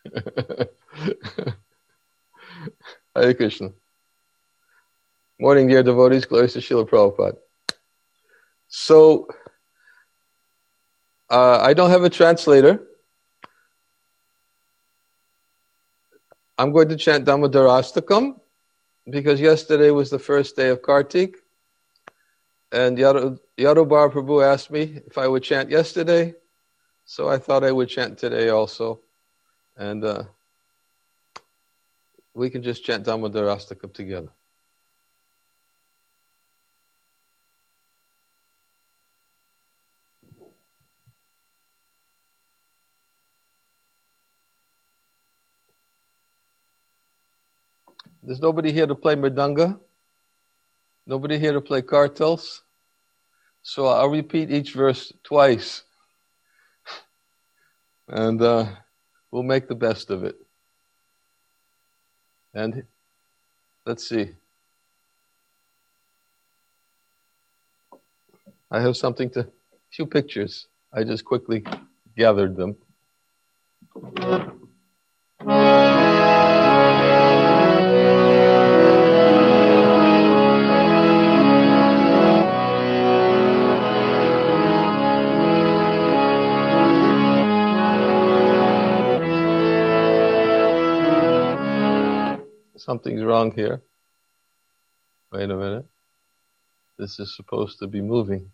Hare Krishna. Morning, dear devotees. Glories to Srila Prabhupada. So, I don't have a translator. I'm going to chant Damodarastakam because yesterday was the first day of Kartik. And Yadobar Prabhu asked me if I would chant yesterday. So I thought I would chant today also. And we can just chant Damodarastakam together. There's nobody here to play mridanga. Nobody here to play kartals. So I'll repeat each verse twice. And we'll make the best of it. And let's see. I have few pictures. I just quickly gathered them. Something's wrong here. Wait a minute. This is supposed to be moving.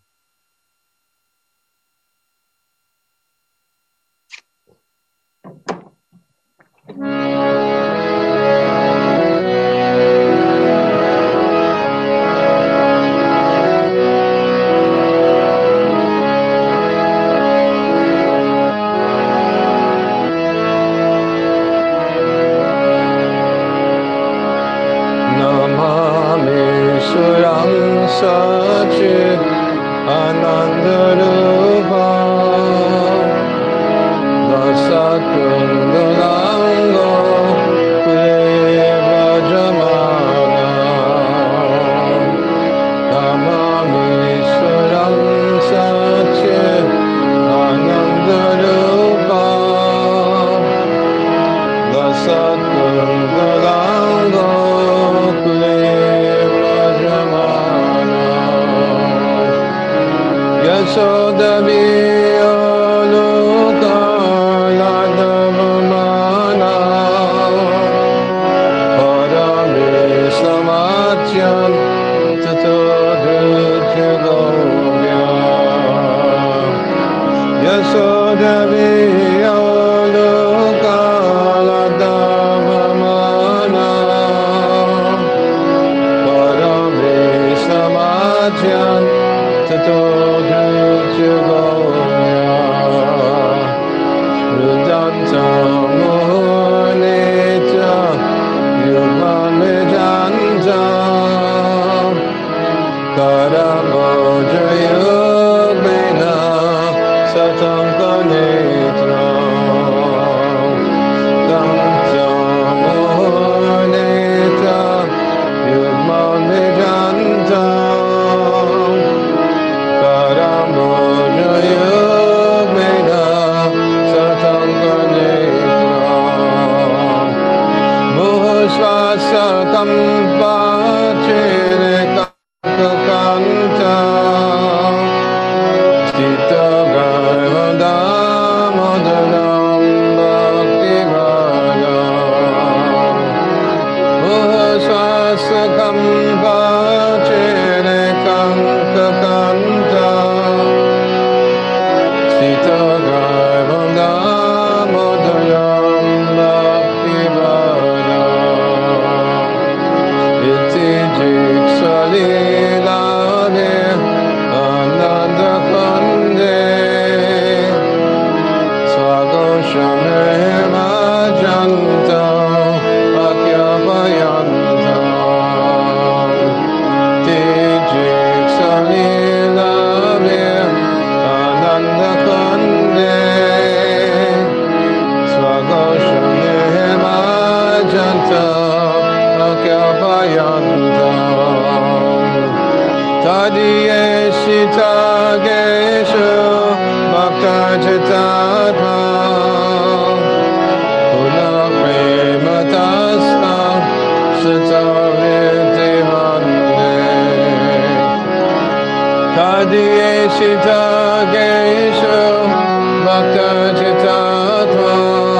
Chita Gesho Bhakta Chitatva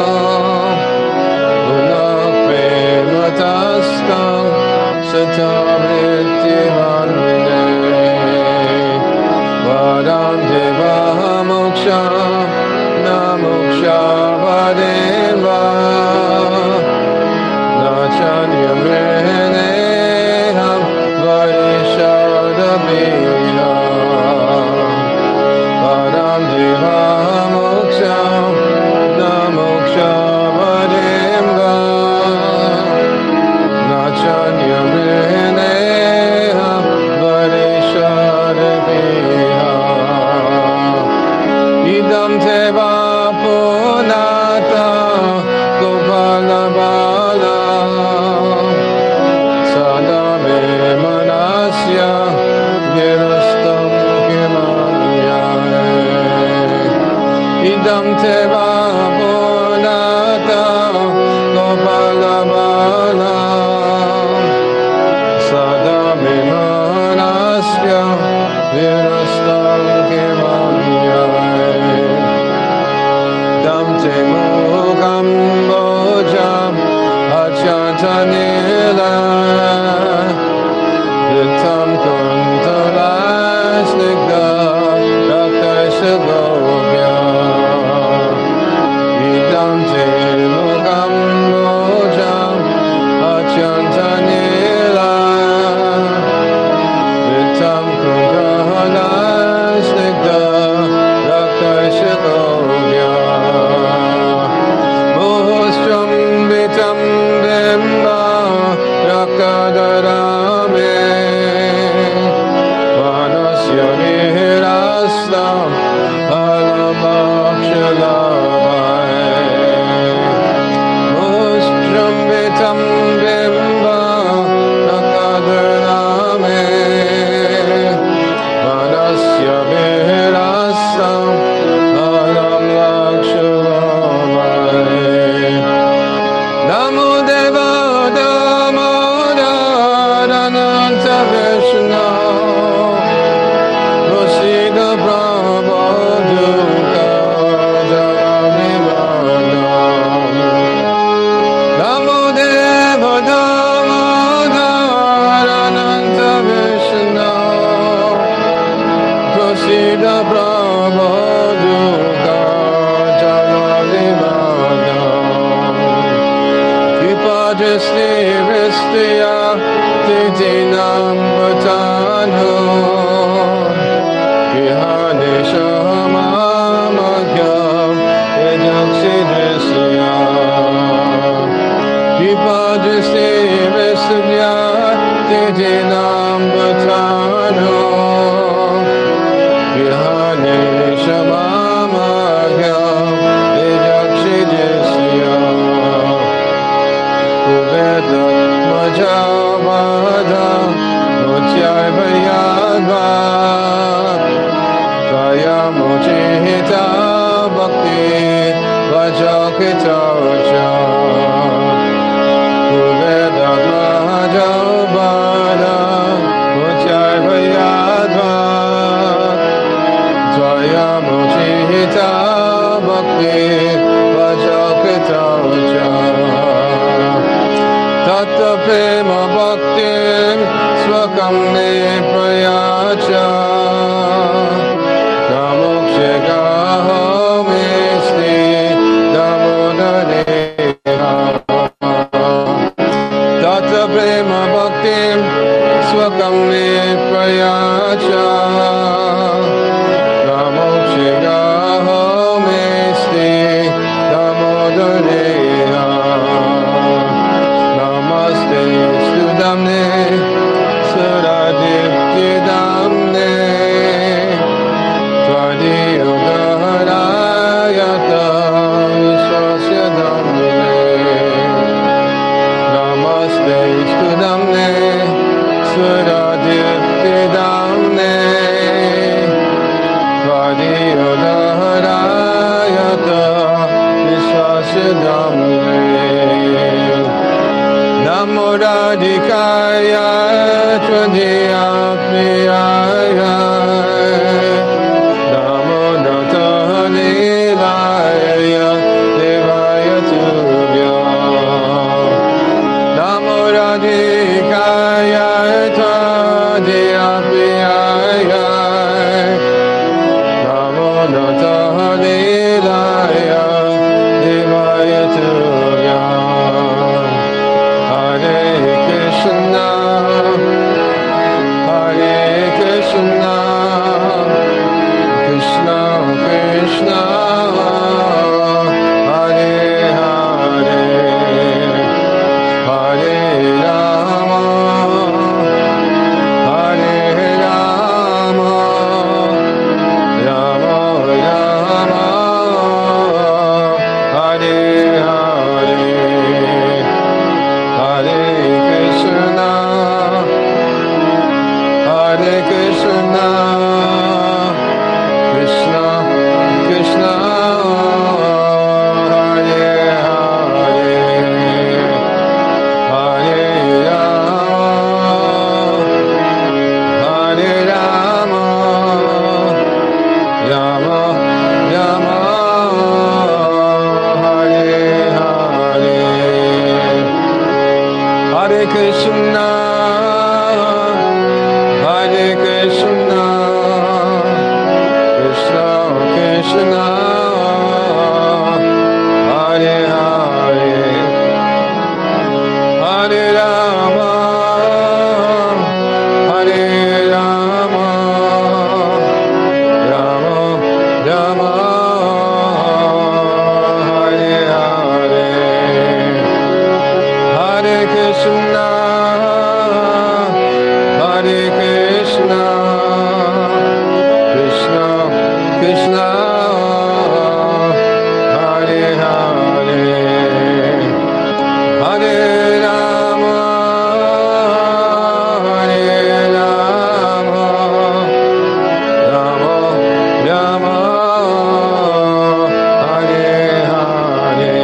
Guna Premataskam Satamriti Vande Vadam Deva Moksha Namoksha Vadeva Nachanyam Reneham Varishadabhina Vadam Deva Moksha Namoksha Vadeva Nachanyam Reneham Varishadabhina Idam Teva Punata Gopala Bala Sadame Manasya Virastam Kimanya Idam Teva Punata Gopala Bala Sadame Manasya Virastam Kimanya Dam te mukam bojam achantanila Vitam kuntalasnigda raktasagobhya Idam te mukam bojam achantanila Vitam kuntalasnigda raktasagobhya Vitam Bimba Rakadarame Manasya Virastam Alamakshalavai Mustram Vitam Bimba Rakadarame Manasya Virastam Alamakshalavai Namo Deva Damodar Ananta Vishnu Prasida Prabhu Dukkha Jalanivana Namo Deva Damodar Ananta Vishnu Prasida Prabhu Dukkha Jalanivana Jasti Vistya Titinam Vatanu Vihaneshamamadhyam Yajaksidrisya Jasti Vistya Titinam Vatanu Vihaneshamamadhyam Yajaksidrisya Majavada Mutyayavayadva Tvaya Mujihita Bhakti Vajakita Ucha Kuveda Majavada Mutyayavayadva Tvaya Mujihita Bhakti Vajakita Ucha Tatta prema bhaktim swakam ne prayacha Namokshagaho misti damodareha Tatta prema bhaktim swakam ne prayacha Namokshagaho misti damodareha Damne, Suradipti Damne, Tvadi Udaharayata, Vishwasya Damne, Namaste Damne, Suradipti Damne, Tvadi Udaharayata, Vishwasya Damne. Namo Radhikaya Tvadhyapniyaya Krishna, Hare Krishna, Krishna Krishna, Hare Hare, Hare Rama, Hare Rama, Rama Rama, Hare Hare, Hare Krishna, Hare Krishna, Krishna Krishna, Hare Hare, Hare Rama, Hare Rama, Rama Rama, Hare Hare,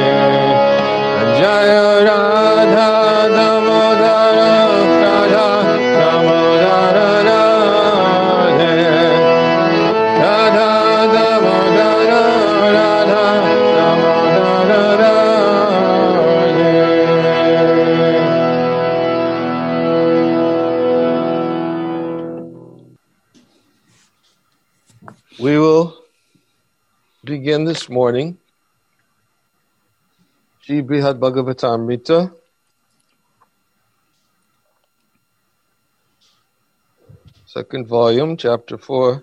Jaya Radha Damodara Radha Damodara Radhe, Radha Damodara Radha Damodara Radhe. We will begin this morning Sri Brihad Bhagavatamrita, second volume, chapter 4.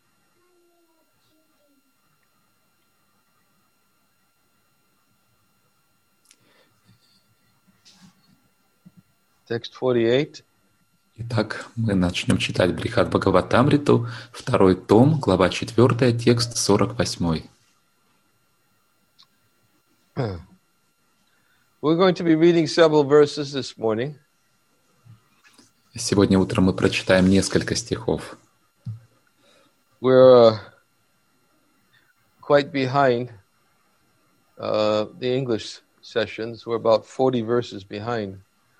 Text 48. Итак, мы начнем читать Брихад Бхагаватамриту, второй том, глава 4, текст 48. We're going to be reading several verses this morning. Сегодня утром мы прочитаем несколько стихов. We're quite behind the English sessions. We're about 40 verses behind.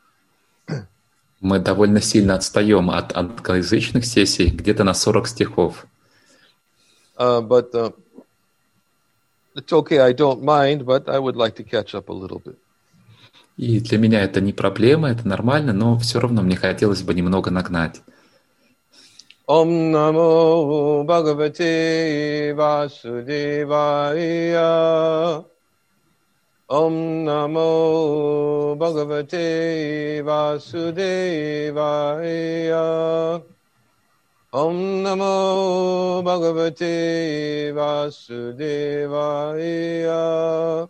Мы довольно сильно отстаем от англоязычных сессий, где-то на 40 стихов. But it's okay, I don't mind, but I would like to catch up a little bit. И для меня это не проблема, это нормально, но все равно мне хотелось бы немного нагнать. Om Namo Bhagavate Vasudevaya. Om Namo Bhagavate Vasudevaya. Om Namo Bhagavate Vasudevaya.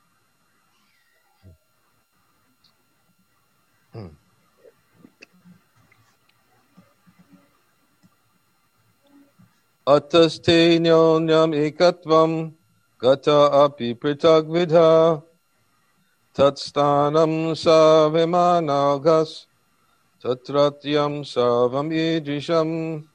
Ataste nyonyam ekatvam gata api pritag vidha tatstanam savimanagas tatratyam savam idrisham.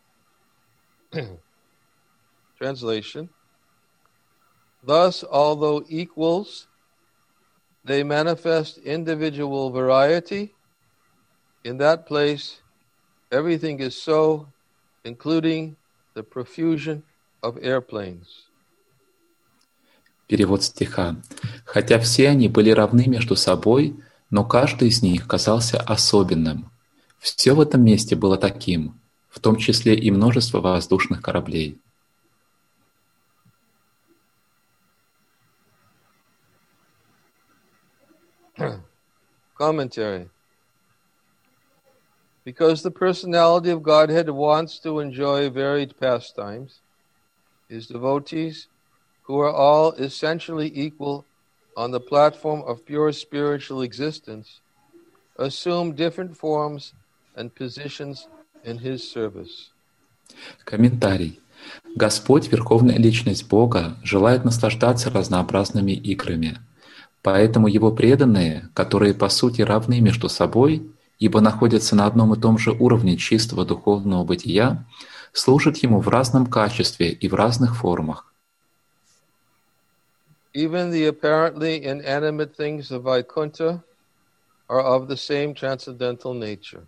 Translation. Thus, although equals, they manifest individual variety. In that place, everything is so, including the profusion of airplanes. Перевод стиха. Хотя все они были равны между собой, но каждый из них казался особенным. Все в этом месте было таким, в том числе и множество воздушных кораблей. Commentary. Because the personality of Godhead wants to enjoy varied pastimes, his devotees, who are all essentially equal on the platform of pure spiritual existence, assume different forms and positions in his service. Комментарий. Господь, Верховная Личность Бога, желает наслаждаться разнообразными играми. Поэтому Его преданные, которые по сути равны между собой, ибо находятся на одном и том же уровне чистого духовного бытия, служат Ему в разном качестве и в разных формах. Even the apparently inanimate things of Vaikuntha are of the same transcendental nature.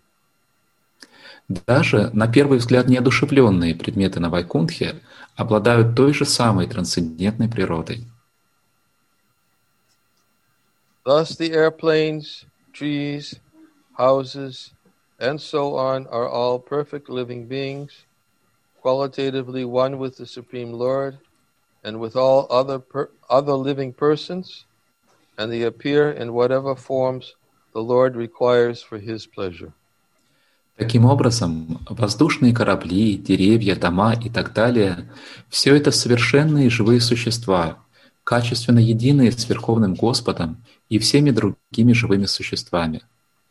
Даже, на первый взгляд, неодушевленные предметы на Вайкунтхе обладают той же самой трансцендентной природой. Thus the airplanes, trees, houses, and so on are all perfect living beings, qualitatively one with the Supreme Lord and with all other living persons, and they appear in whatever forms the Lord requires for His pleasure. Таким образом, воздушные корабли, деревья, дома и так далее – все это совершенные живые существа, качественно единые с Верховным Господом и всеми другими живыми существами.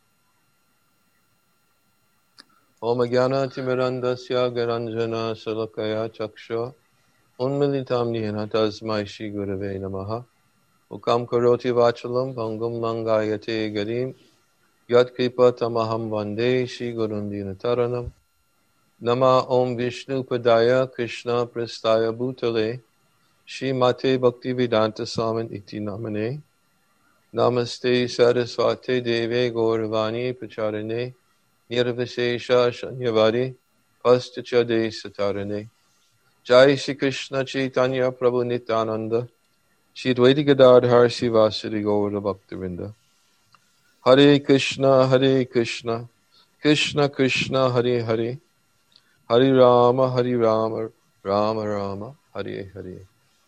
Om Jnana Timirandasya Garanjana Salakaya Chaksha Unmilitam Nihena Tasmai Shri Gurave Namaha Ukam Karoti Vachalam Bangam Langayate Garim Yat Kripa Tamaham Vande Shri Gurundina Taranam Nama Om Vishnu Padaya Krishna Prastaya Bhutale Shri Mate Bhaktivedanta Swamin Iti Namane Namaste Saraswate Deve Gauravani Pacharane Nirvishesha Shanyavadi Pastachade Satarane Jai Shri Krishna Chaitanya Prabhu Nityananda Shri Dvaita Gadadhar Sivasari Gaura Bhaktivinda Hare Krishna Krishna Krishna Hare Hare Hare Rama Rama Rama Hare Hare.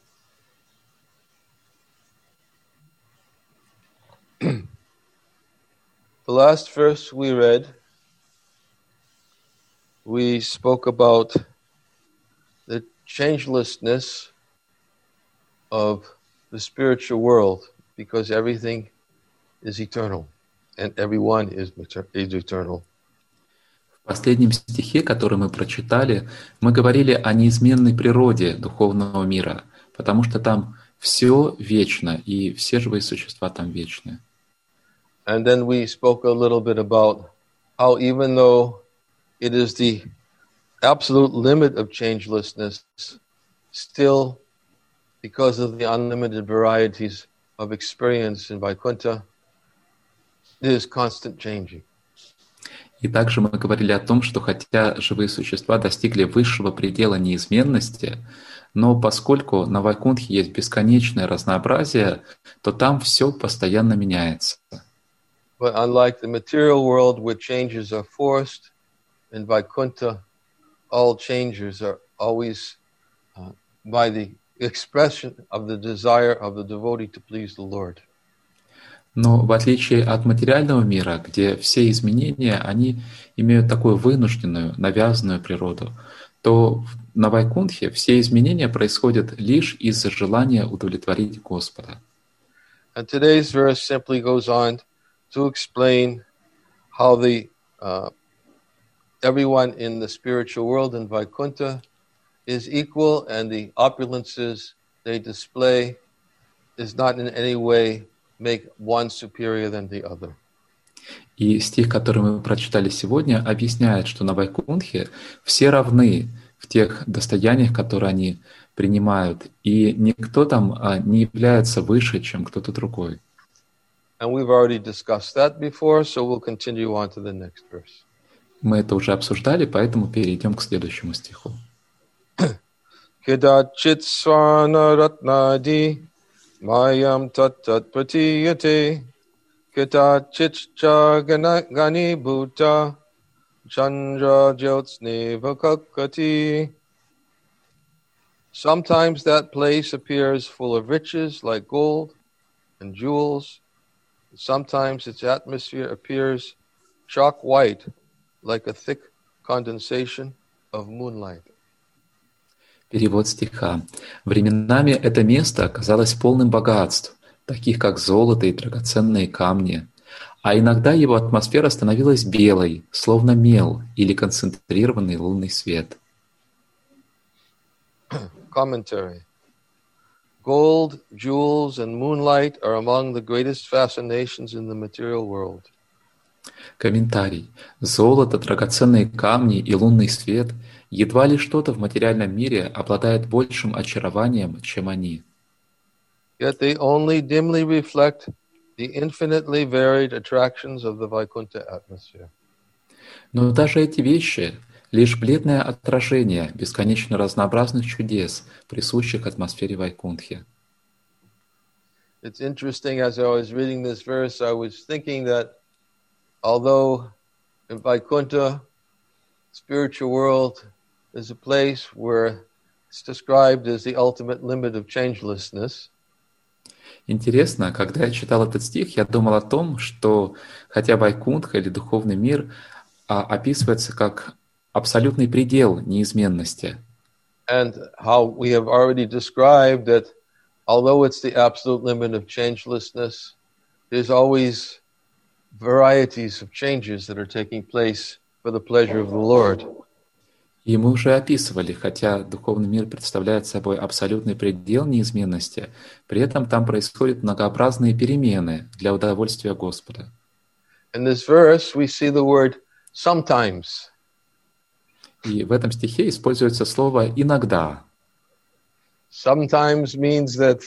The last verse we read, we spoke about the changelessness of the spiritual world because everything is eternal and everyone is eternal. В последнем стихе, который мы прочитали, мы говорили о неизменной природе духовного мира, потому что там все вечно, и все живые существа там вечны. And then we spoke a little bit about how even though it is the absolute limit of changelessness, still, because of the unlimited varieties of experience in Vaikuntha, it is constant changing. И также мы говорили о том, что хотя живые существа достигли высшего предела неизменности, но поскольку на Вайкунтхе есть бесконечное разнообразие, то там все постоянно меняется. But unlike the material world where changes are forced, in Vaikuntha, all changes are always by the expression of the desire of the devotee to please the Lord. Но в отличие от материального мира, где все изменения, они имеют такую вынужденную, навязанную природу, то на Вайкунтхе все изменения происходят лишь из-за желания удовлетворить Господа. And today's verse simply goes on to explain how everyone in the spiritual world in Vaikuntha is equal, and the opulences they display is not in any way make one superior than the other. И стих, который мы прочитали сегодня, объясняет, что на Вайкунтхе все равны в тех достояниях, которые они принимают, и никто там не является выше, чем кто-то другой. And we've already discussed that before, so we'll continue on to the next verse. Мы это уже обсуждали, поэтому перейдем к следующему стиху. Kedachit svana ratnadi mayam tat pratiyate kedachit cha gani bhuta chandra jyotsneva kakati. Sometimes that place appears full of riches like gold and jewels. Sometimes its atmosphere appears chalk white like a thick condensation of moonlight. Перевод стиха. Временами это место казалось полным богатств, таких как золото и драгоценные камни, а иногда его атмосфера становилась белой, словно мел или концентрированный лунный свет. Commentary. Gold, jewels, and moonlight are among the greatest fascinations in the material world. Комментарий. Золото, драгоценные камни и лунный свет едва ли что-то в материальном мире обладает большим очарованием, чем они. Yet they only dimly reflect the infinitely varied attractions of the Vaikuntha atmosphere. Но даже эти вещи — лишь бледное отражение бесконечно разнообразных чудес, присущих атмосфере Вайкунтхи. It's interesting, as I was reading this verse, I was thinking that although in Vaikuntha, spiritual world is a place where it's described as the ultimate limit of changelessness. Интересно, когда я читал этот стих, я думал о том, что хотя Вайкунтха или духовный мир описывается как абсолютный предел неизменности, And how we have already described that although it's the absolute limit of changelessness, there's always varieties of changes that are taking place for the pleasure of the Lord. и мы уже описывали, хотя духовный мир представляет собой абсолютный предел неизменности, при этом там происходят многообразные перемены для удовольствия Господа. In this verse, we see the word sometimes. И в этом стихе используется слово «иногда». Sometimes means that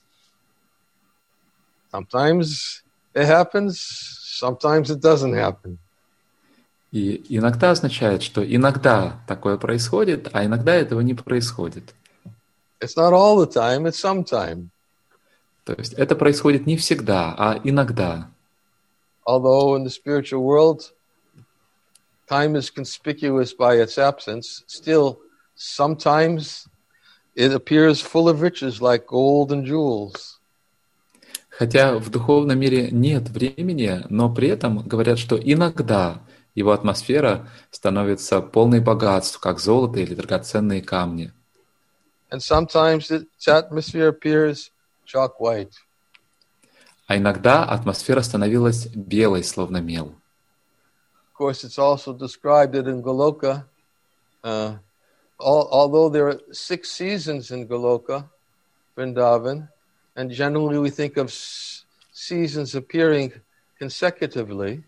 sometimes it happens, sometimes it doesn't happen. И иногда означает, что иногда такое происходит, а иногда этого не происходит. It's not all the time, it's sometime. То есть это происходит не всегда, а иногда. Although in the spiritual world, time is conspicuous by its absence, still sometimes it appears full of riches like gold and jewels. Хотя в духовном мире нет времени, но при этом говорят, что иногда его атмосфера становится полной богатств, как золото или драгоценные камни. And sometimes its atmosphere appears chalk white. А иногда атмосфера становилась белой, словно мел. Of course, it's also described that in Goloka, although there are 6 seasons in Goloka, Vrindavan, and generally we think of seasons appearing consecutively.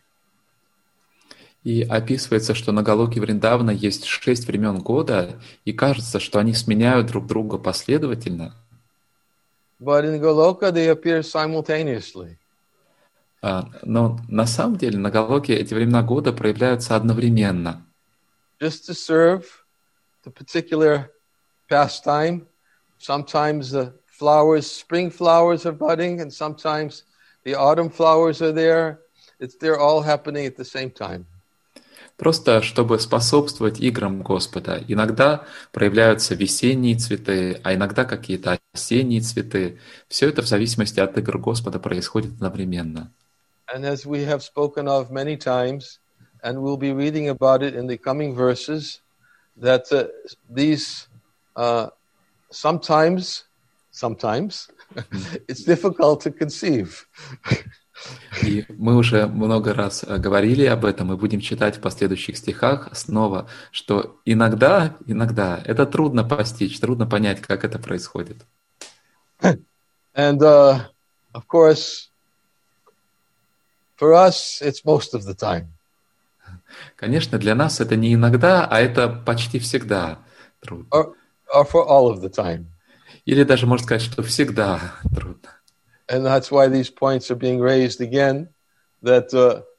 И описывается, что на Галоке Вриндавана есть 6 времен года, и кажется, что они сменяют друг друга последовательно. But in Goloka, they appear simultaneously. Но на самом деле на Галоке эти времена года проявляются одновременно. Just to serve the particular pastime, sometimes the spring flowers are budding, and sometimes the autumn flowers are there. They're all happening at the same time. Просто чтобы способствовать играм Господа. Иногда проявляются весенние цветы, а иногда какие-то осенние цветы. Все это в зависимости от игр Господа происходит одновременно. And as we have spoken of many times, and we'll be reading about it in the coming verses, that these sometimes it's difficult to conceive. И мы уже много раз говорили об этом и будем читать в последующих стихах снова, что иногда это трудно постичь, трудно понять, как это происходит. And of course, for us, it's most of the time. Конечно, для нас это не иногда, а это почти всегда трудно. Or for all of the time. Или даже можно сказать, что всегда трудно. And that's why these points are being raised again, that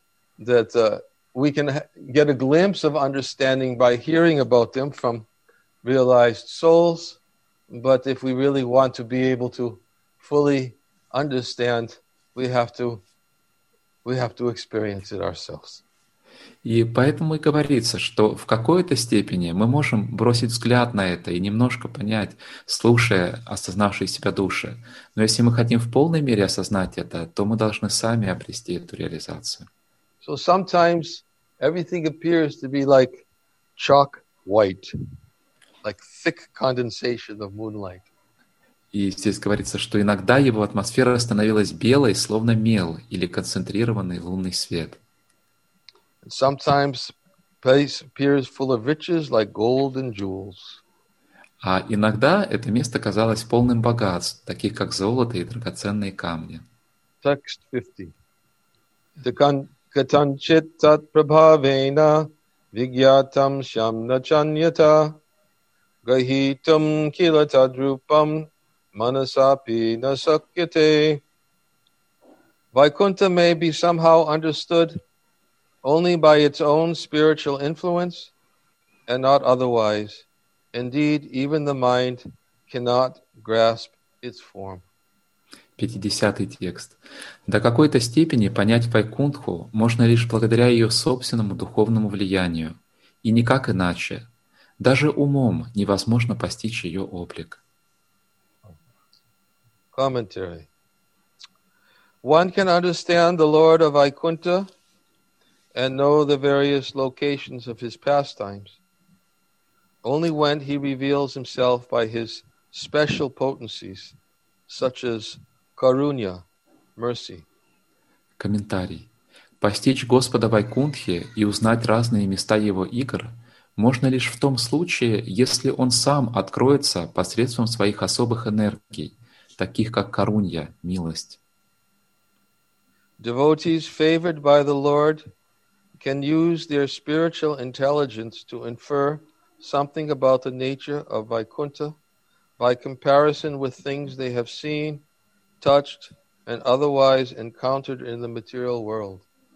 we can get a glimpse of understanding by hearing about them from realized souls. But if we really want to be able to fully understand, we have to experience it ourselves. И поэтому и говорится, что в какой-то степени мы можем бросить взгляд на это и немножко понять, слушая осознавшие себя души. Но если мы хотим в полной мере осознать это, то мы должны сами обрести эту реализацию. So sometimes everything appears to be like chalk white, like thick condensation of moonlight. И здесь говорится, что иногда его атмосфера становилась белой, словно мел или концентрированный лунный свет. And sometimes place appears full of riches like gold and jewels. А иногда это место казалось полным богатств, таких как золото и драгоценные камни. Text 50. Katanchit tat prabhavena vigyatam shamna chanyata gahitam kila tadrupam manasapi nasakyate. Vaikuntha may be somehow understood only by its own spiritual influence and not otherwise. Indeed, even the mind cannot grasp its form. 50-й текст. До какой-то степени понять Вайкунтху можно лишь благодаря ее собственному духовному влиянию, и никак иначе. Даже умом невозможно постичь ее облик. Commentary. One can understand the Lord of Vaikuntha and know the various locations of his pastimes only when he reveals himself by his special potencies, such as karunya, mercy. Комментарий. Постичь Господа Вайкунтхи и узнать разные места Его игр можно лишь в том случае, если Он сам откроется посредством своих особых энергий, таких как Карунья, милость. Devotees favored by the Lord can use their spiritual intelligence to infer something about the nature of Vaikuntha by comparison with things they have seen, touched, and otherwise encountered in the material world.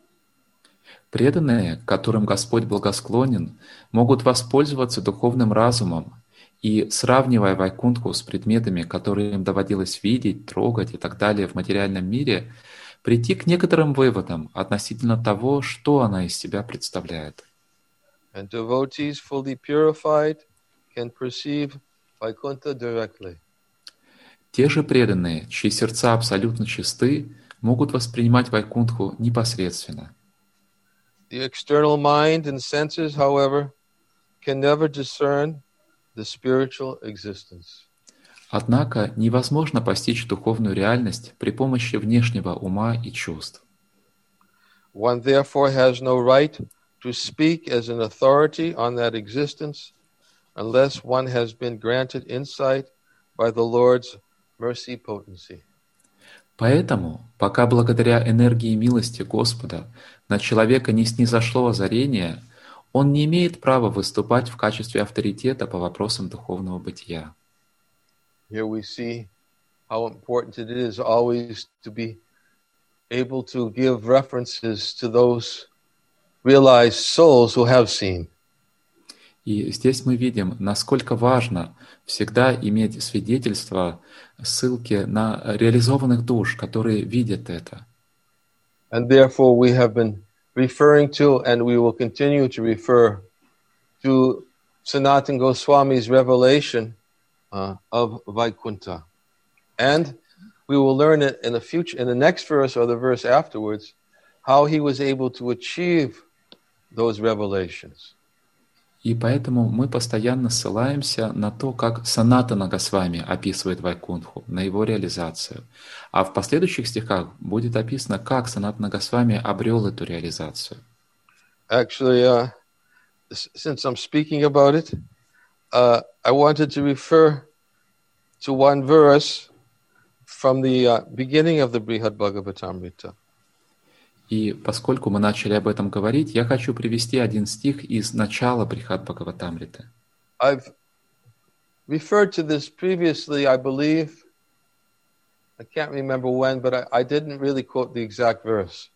Преданные, которым Господь благосклонен, могут воспользоваться духовным разумом и, сравнивая Вайкунтху с предметами, которые им доводилось видеть, трогать и так далее в материальном мире, прийти к некоторым выводам относительно того, что она из себя представляет. And devotees fully purified can perceive Vaikuntha directly. Те же преданные, чьи сердца абсолютно чисты, могут воспринимать Вайкунтху непосредственно. The external mind and senses, however, can never discern the spiritual existence. Однако невозможно постичь духовную реальность при помощи внешнего ума и чувств. One therefore has no right to speak as an authority on that existence unless one has been granted insight by the Lord's mercy potency. Поэтому, пока благодаря энергии милости Господа на человека не снизошло озарение, он не имеет права выступать в качестве авторитета по вопросам духовного бытия. Here we see how important it is always to be able to give references to those realized souls who have seen. И здесь мы видим, насколько важно всегда иметь свидетельства, ссылки на реализованных душ, которые видят это. And therefore we have been referring to, and we will continue to refer to Sanatana Goswami's revelation of Vaikuntha. And we will learn it in the next verse or the verse afterwards, how he was able to achieve those revelations. И поэтому мы постоянно ссылаемся на то, как Санатана Госвами описывает Вайкунтху, на его реализацию. А в последующих стихах будет описано, как Санатана Госвами обрел эту реализацию. Actually, since I'm speaking about it, I wanted to refer to one verse from the beginning of the Brihad Bhagavatamrita. И поскольку мы начали об этом говорить, я хочу привести один стих из начала Брихад Бхагаватамриты. I've referred to this previously, I believe. I can't remember when, but I didn't really quote the exact verse.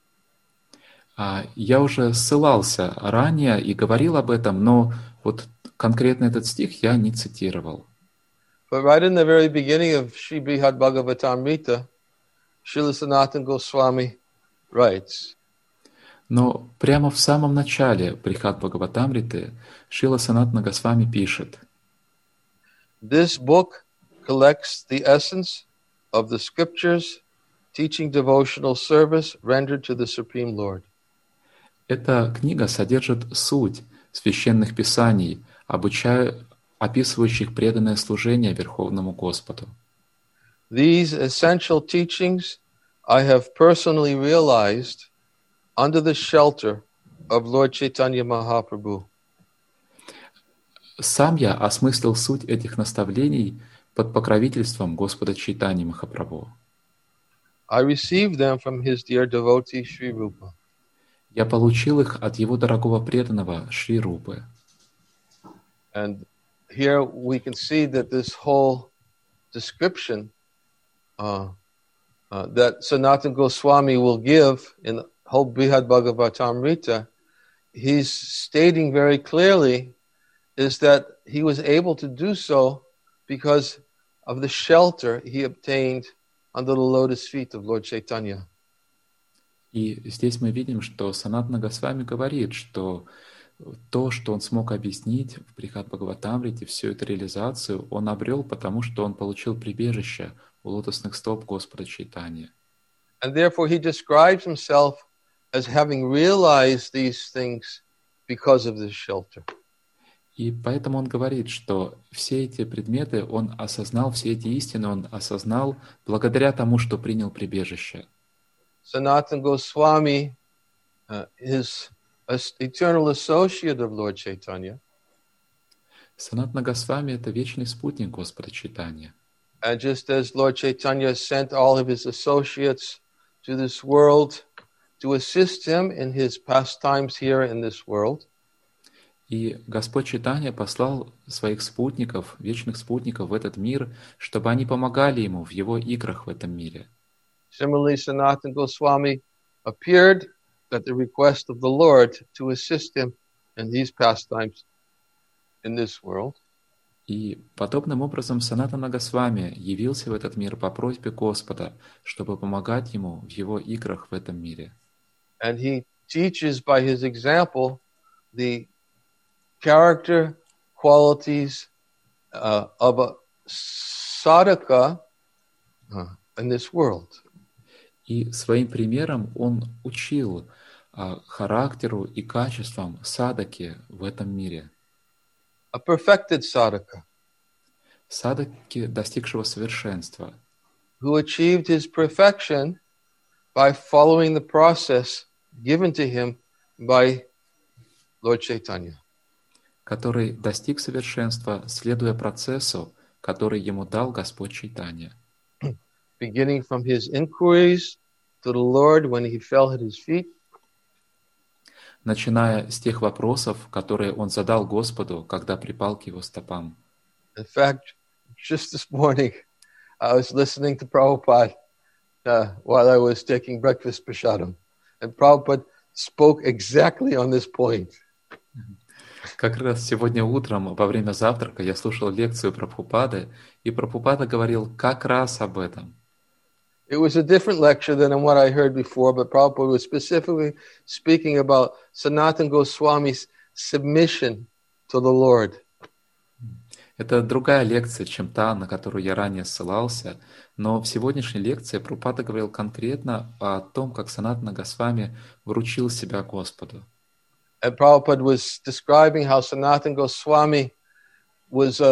Я уже ссылался ранее и говорил об этом, но вот конкретно этот стих я не цитировал. But right in the very beginning of Sri Brihad Bhagavatamrita, Srila Sanatana Goswami writes. Но прямо в самом начале Брихад Бхагаватамриты Шрила Санатана Госвами пишет: This book collects the essence of the scriptures teaching devotional service rendered to the Supreme Lord. Эта книга содержит суть священных писаний, описывающих преданное служение Верховному Господу. These essential teachings I have personally realized under the shelter of Lord Chaitanya Mahaprabhu. Сам я осмыслил суть этих наставлений под покровительством Господа Чайтаньи Махапрабху. I received them from his dear devotee Sri Rupa. Я получил их от его дорогого преданного Шри Рупы. And here we can see that this whole description that Sanatana Goswami will give in the whole Brihad Bhagavatamrita, he's stating very clearly is that he was able to do so because of the shelter he obtained under the lotus feet of Lord Chaitanya. И здесь мы видим, что Санатана Госвами говорит, что то, что он смог объяснить в Брихат Бхагаватамрите, всю эту реализацию, он обрел, потому что он получил прибежище у лотосных стоп Господа Чайтаньи. And therefore he describes himself as having realized these things because of this shelter. И поэтому он говорит, что все эти предметы он осознал, все эти истины он осознал благодаря тому, что принял прибежище. Sanatana Goswami is an eternal associate of Lord Chaitanya. Санатана Госвами — это вечный спутник Господа Чайтаньи. And just as Lord Chaitanya sent all of his associates to this world to assist him in his pastimes here in this world, И Господь Чайтанья послал своих спутников, вечных спутников в этот мир, чтобы они помогали ему в его играх в этом мире. similarly Sanatana Goswami appeared at the request of the Lord to assist him in these pastimes in this world. И подобным образом Санатана Госвами явился в этот мир по просьбе Господа, чтобы помогать ему в его играх в этом мире. And he teaches by his example the character qualities of a sadhaka in this world. И своим примером он учил характеру и качествам садаки в этом мире. A perfected sadhaka Садаки, достигшего совершенства, who achieved his perfection by following the process given to him by Lord Chaitanya. который достиг совершенства, следуя процессу, который ему дал Господь Чайтанья. Beginning from his inquiries to the Lord when he fell at his feet, Начиная с тех вопросов, которые он задал Господу, когда припал к его стопам. in fact, just this morning, I was listening to Prabhupada while I was taking breakfast prasadam. And Prabhupada spoke exactly on this point. Как раз сегодня утром во время завтрака я слушал лекцию Прабхупады, и Прабхупада говорил как раз об этом. It was a different lecture than what I heard before, but Prabhupada was specifically speaking about Sanatana Goswami's submission to the Lord. Это другая лекция, чем та, на которую я ранее ссылался, но в сегодняшней лекции Прабхупада говорил конкретно о том, как Санатана Госвами вручил себя Господу. And Prabhupada was describing how Sanatana Goswami was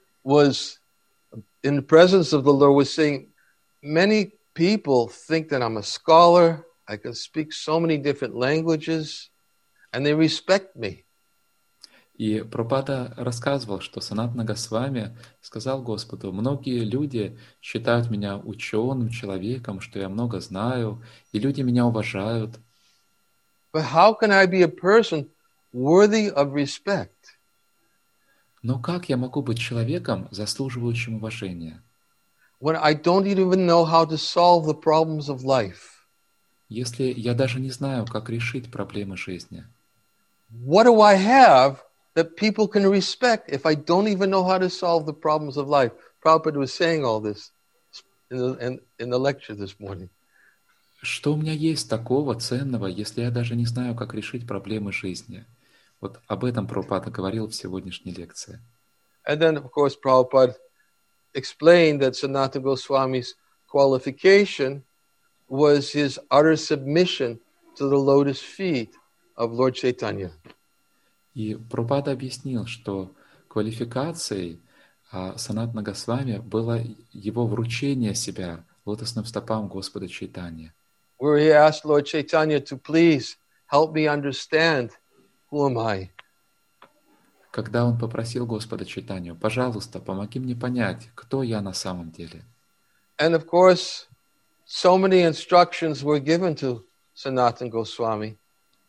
in the presence of the Lord, was saying, many people think that I'm a scholar, I can speak so many different languages, and they respect me. И Прабхупада рассказывал, что Санатана Госвами сказал Господу: многие люди считают меня ученым человеком, что я много знаю, и люди меня уважают. But how can I be a person worthy of respect Но как я могу быть человеком, заслуживающим уважения, when I don't even know how to solve the problems of life? если я даже не знаю, как решить проблемы жизни? What do I have that people can respect if I don't even know how to solve the problems of life? Prabhupada was saying all this in the lecture this morning. Что у меня есть такого ценного, если я даже не знаю, как решить проблемы жизни? Вот об этом Прабхупада говорил в сегодняшней лекции. And then, of course, Prabhupada explained that Sanatana Goswami's qualification was his utter submission to the lotus feet of Lord Chaitanya. И Прабхупада объяснил, что квалификацией Санатана Госвами было его вручение себя лотосным стопам Господа Чайтаньи, Where he asked Lord Chaitanya to please help me understand who am I. когда он попросил Господа Чайтанью: пожалуйста, помоги мне понять, кто я на самом деле. And of course, so many instructions were given to Sanatana Goswami.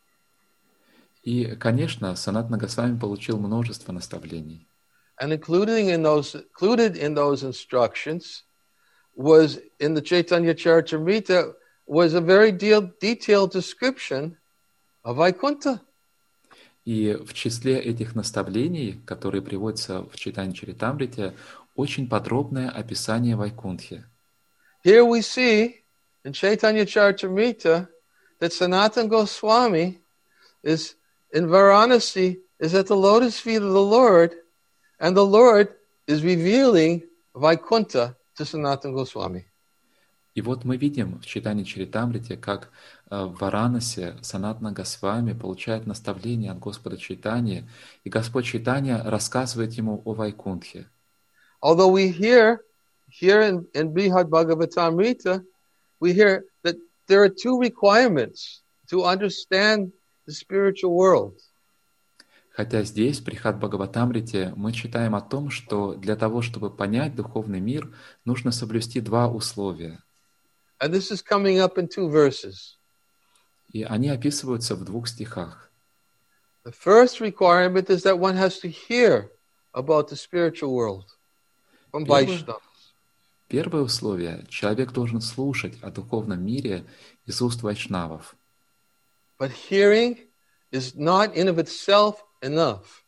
И, конечно, Санатана Госвами получил множество наставлений. And included in those instructions was in the Chaitanya Charitamrita was a very detailed description of Vaikuntha. И в числе этих наставлений, которые приводятся в Чайтанья Чаритамрите, очень подробное описание Вайкунтхи. here we see in Chaitanya Charitamrita that Sanatana Goswami is in Varanasi, is at the lotus feet of the Lord, and the Lord is revealing Vaikuntha to Sanatana Goswami. И вот мы видим в читании Чаритамрите, как в Варанаси Санатана Госвами получает наставление от Господа Чайтаньи, и Господь Чайтанья рассказывает ему о Вайкунтхе. Although we hear in Brihad Bhagavatamrita, we hear that there are two requirements to understand the spiritual world. Хотя здесь, в Брихад Бхагаватамрите, мы читаем о том, что для того, чтобы понять духовный мир, нужно соблюсти два условия. And this is coming up in 2 verses. И они описываются в 2 стихах. The first requirement is that one has to hear about the spiritual world from Vaishnavas. Первое условие – человек должен слушать о духовном мире из уст вайшнавов. But hearing is not in of itself enough.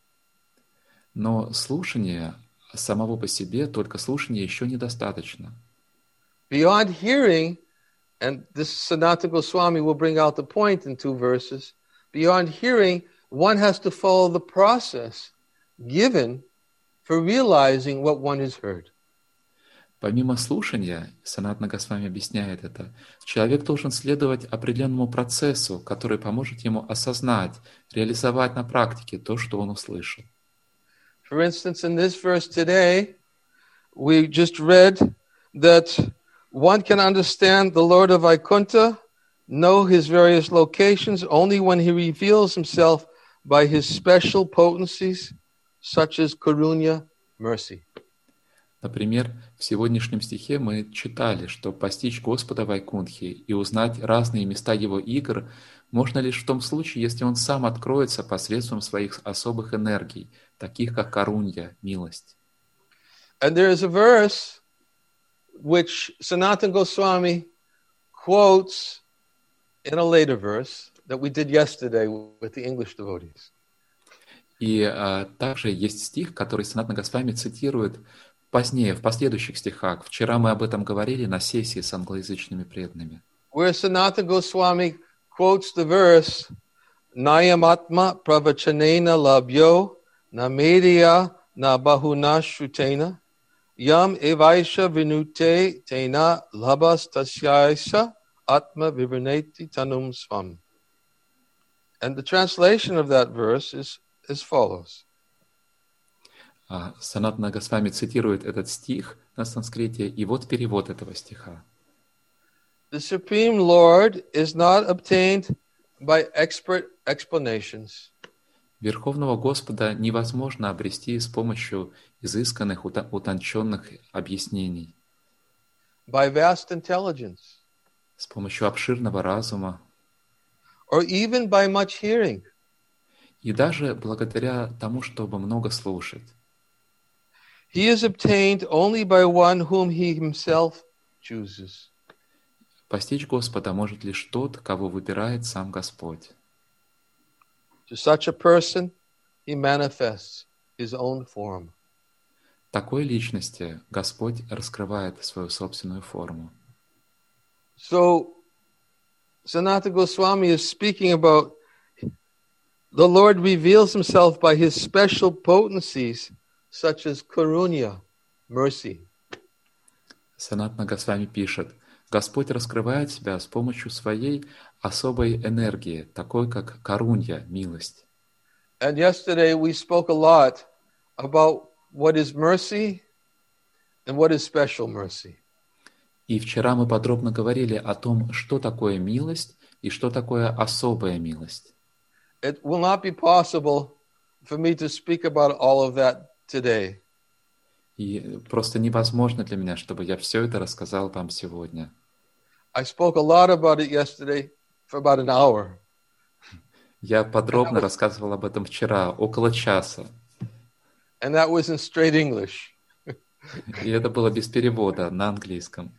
Но слушание самого по себе, только слушание еще недостаточно. Beyond hearing, and this Sanatana Goswami will bring out the point in 2 verses, beyond hearing, one has to follow the process given for realizing what one has heard. Помимо слушания, Санатана Госвами объясняет это, человек должен следовать определенному процессу, который поможет ему осознать, реализовать на практике то, что он услышал. For instance, in this verse today, we just read that one can understand the Lord of Vaikuntha, know his various locations, only when he reveals himself by his special potencies, such as Karunya, mercy. Например, в сегодняшнем стихе мы читали, что постичь Господа Вайкунтхи и узнать разные места Его игр можно лишь в том случае, если Он сам откроется посредством своих особых энергий, таких как Карунья, милость. And there is a verse which Sanatana Goswami quotes in a later verse that we did yesterday with the English devotees. И также есть стих, который Санатана Госвами цитирует позднее, в последующих стихах. Вчера мы об этом говорили на сессии с англоязычными преданными. Where Sanatana Goswami quotes the verse, Nayamatma pravachanena labhyo na mediya na bahuna shrutena yam evaisha vinute tena labhas tasyaisa atma vivrineti tanum svam. And the translation of that verse is as follows. Санатана Госвами цитирует этот стих на санскрите, и вот перевод этого стиха. The Supreme Lord is not obtained by expert explanations. Верховного Господа невозможно обрести с помощью изысканных, утонченных объяснений, by vast intelligence, с помощью обширного разума, or even by much hearing. и даже благодаря тому, чтобы много слушать. He is obtained only by one whom he himself chooses. Постичь Господа может лишь тот, кого выбирает сам Господь. To such a person, he manifests his own form. Такой личности Господь раскрывает свою собственную форму. So, Sanatana Goswami is speaking about the Lord reveals himself by his special potencies, such as Karunya, mercy. Санатана Госвами пишет, Господь раскрывает себя с помощью своей особой энергии, такой как Карунья, милость. And yesterday we spoke a lot about what is mercy and what is special mercy. И вчера мы подробно говорили о том, что такое милость и что такое особая милость. It will not be possible for me to speak about all of that today. И просто невозможно для меня, чтобы я все это рассказал вам сегодня. I spoke a lot about it yesterday for about an hour. Я подробно рассказывал об этом вчера, около часа. And that was in straight English. И это было без перевода на английском.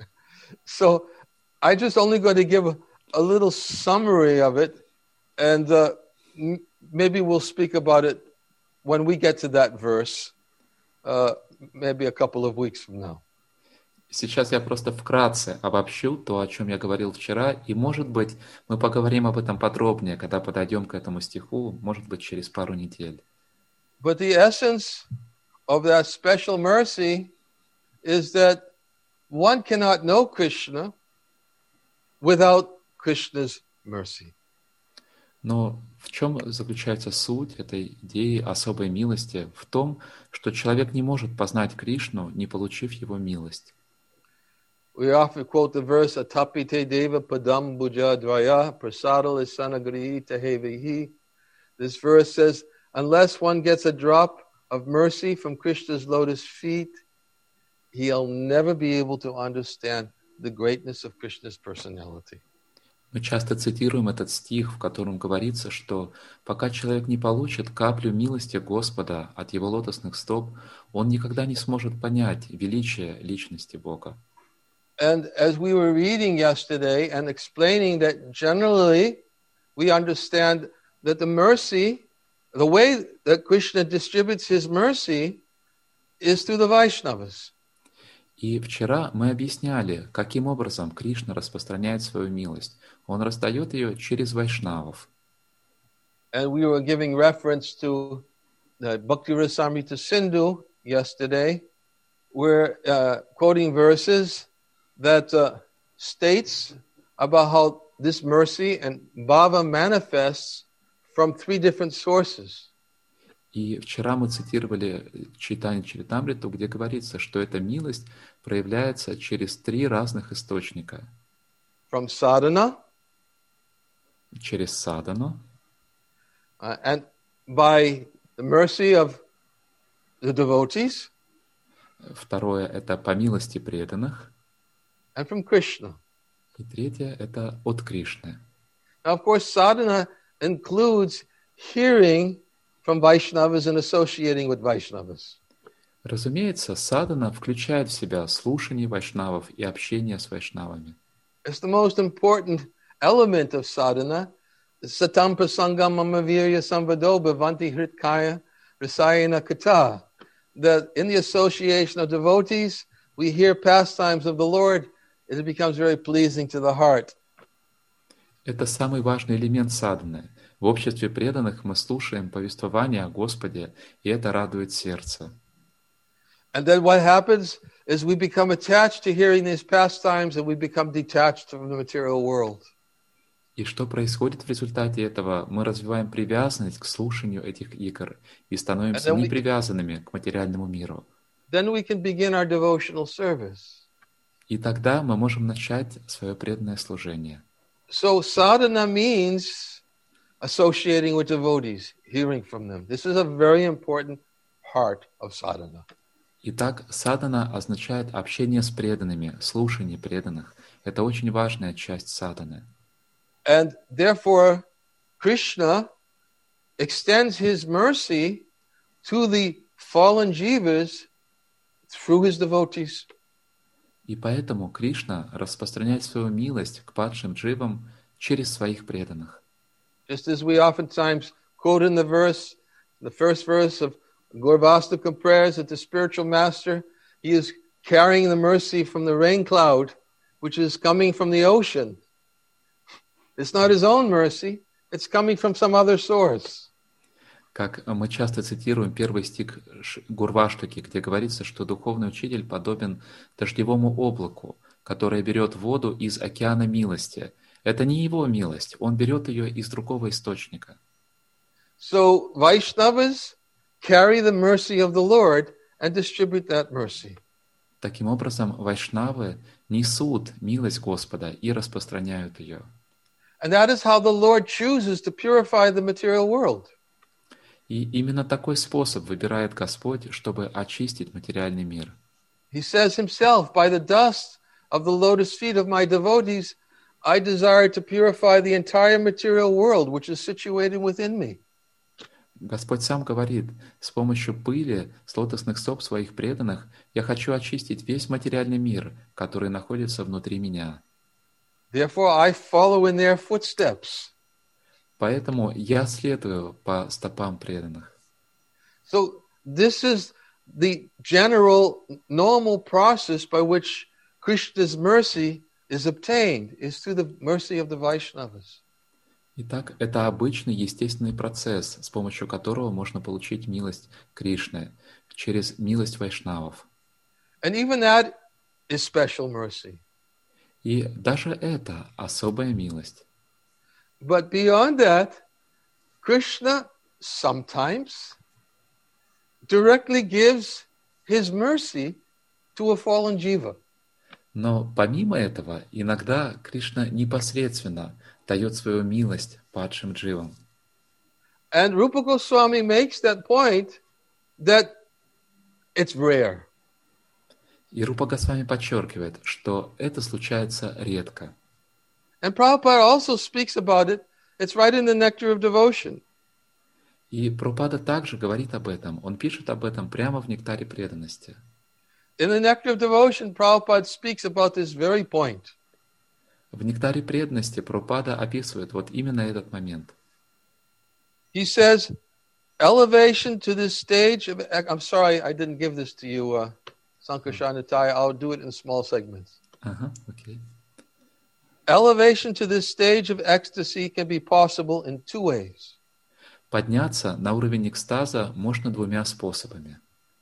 So I just only going to give a little summary of it, and maybe we'll speak about it when we get to that verse, maybe a couple of weeks from now. Сейчас я просто вкратце обобщу то, о чем я говорил вчера, и, может быть, мы поговорим об этом подробнее, когда подойдем к этому стиху, может быть, через пару недель. But the essence of that special mercy is that one cannot know Krishna without Krishna's mercy. Но в чем заключается суть этой идеи особой милости? В том, что человек не может познать Кришну, не получив его милость. We often quote the verse Atapite Deva Padam Bhuja Dvaya Prasadal Sanagrihi Tahevihi. This verse says, unless one gets a drop of mercy from Krishna's lotus feet, he'll never be able to understand the greatness of Krishna's personality. Мы часто цитируем этот стих, в котором говорится, что пока человек не получит каплю милости Господа от его лотосных стоп, он никогда не сможет понять величие личности Бога. And as we were reading yesterday and explaining that generally we understand that the mercy, the way that Krishna distributes his mercy is through the Vaishnavas. И вчера мы объясняли, каким образом Кришна распространяет свою милость. Он раздает ее через вайшнавов. And we were giving reference to the Bhakti Rasamrita Sindhu yesterday. We're quoting verses that states about how this mercy and bhava manifests from three different sources. И вчера мы цитировали Чайтанья Чаритамриту, где говорится, что эта милость проявляется через три разных источника. From sadhana, Через садану, and by the mercy of the devotees, второе – это по милости преданных, and from Krishna. и третье – это от Кришны. Now, of course, sadhana includes hearing from Vaishnavas and associating with Vaishnavas. Разумеется, садана включает в себя слушание вайшнавов и общение с вайшнавами. It's the most important element of sadhana. Satam prasangam mamavirya samvado bhavanti hritkaya rasayana kata. That in the association of devotees, we hear pastimes of the Lord, and it becomes very pleasing to the heart. Это самый важный элемент садханы. В обществе преданных мы слушаем повествование о Господе, и это радует сердце. And then what happens is we become attached to hearing these pastimes, and we become detached from the material world. И что происходит в результате этого? Мы развиваем привязанность к слушанию этих игр и становимся непривязанными к материальному миру. Then we can begin our devotional service. И тогда мы можем начать свое преданное служение. So sadhana means associating with devotees, hearing from them. This is a very important part of sadhana. Итак, садхана означает общение с преданными, слушание преданных. Это очень важная часть садханы. And therefore, Krishna extends his mercy to the fallen jivas through his devotees. И поэтому Кришна распространяет свою милость к падшим дживам через своих преданных. Just as we oftentimes quote in the first verse of Gaurvastakam prayers, that the spiritual master, he is carrying the mercy from the rain cloud, which is coming from the ocean. It's not his own mercy, it's coming from some other source. Как мы часто цитируем первый стих Гурваштаки, где говорится, что духовный учитель подобен дождевому облаку, которое берет воду из океана милости. Это не его милость, он берет ее из другого источника. So Vaishnavas carry the mercy of the Lord and distribute that mercy. Таким образом, вайшнавы несут милость Господа и распространяют ее. And that is how the Lord chooses to purify the material world. И именно такой способ выбирает Господь, чтобы очистить материальный мир. He says himself, by the dust of the lotus feet of my devotees, I desire to purify the entire material world, which is situated within me. Господь сам говорит, с помощью пыли с лотосных стоп своих преданных я хочу очистить весь материальный мир, который находится внутри меня. Therefore, I follow in their footsteps. Поэтому я следую по стопам преданных. So this is the general, normal process by which Krishna's mercy is obtained is through the mercy of the Vaishnavas. Итак, это обычный естественный процесс, с помощью которого можно получить милость Кришны через милость вайшнавов. And even that is special mercy. И даже это особая милость. But beyond that, Krishna sometimes directly gives his mercy to a fallen jiva. Но помимо этого, иногда Кришна непосредственно дает свою милость падшим дживам. And Rupa Goswami makes that point that it's rare. И Рупа Госвами подчеркивает, что это случается редко. And Prabhupada also speaks about it. It's right in the Nectar of Devotion. И Прабхупада также говорит об этом. Он пишет об этом прямо в Нектаре преданности. In the Nectar of Devotion, Prabhupada speaks about this very point. В Нектаре преданности Прабхупада описывает вот именно этот момент. He says, elevation to this stage of... I'm sorry, I didn't give this to you, Sankarshanataya. I'll do it in small segments. Ага, окей. Elevation to this stage of ecstasy can be possible in two ways. Подняться на уровень экстаза можно двумя способами.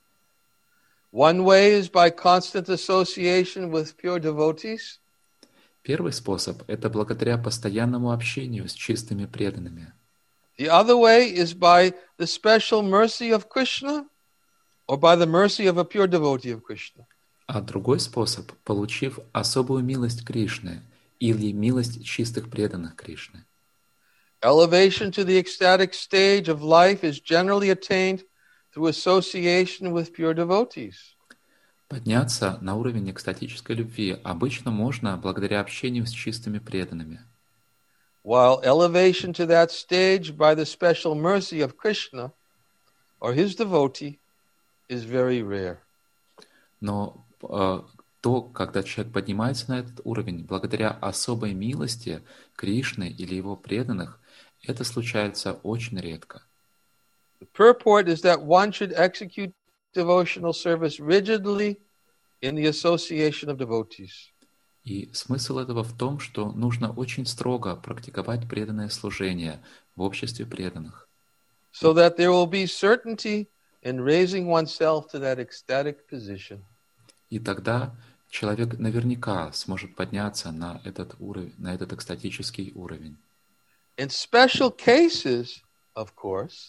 One way is by constant association with pure devotees. Первый способ – это благодаря постоянному общению с чистыми преданными. The other way is by the special mercy of Krishna or by the mercy of a pure devotee of Krishna. А другой способ – получив особую милость Кришны или милость чистых преданных Кришны. Elevation to the ecstatic stage of life is generally attained through association with pure devotees. Подняться на уровень экстатической любви обычно можно благодаря общению с чистыми преданными. While elevation to that stage by the special mercy of Krishna or his devotee is very rare. Но то, когда человек поднимается на этот уровень благодаря особой милости Кришны или его преданных, это случается очень редко. The purport is that one should execute devotional service rigidly in the association of devotees. И смысл этого в том, что нужно очень строго практиковать преданное служение в обществе преданных, So that there will be certainty in raising oneself to that ecstatic position. и тогда человек наверняка сможет подняться на этот уровень, на этот экстатический уровень. In special cases, of course,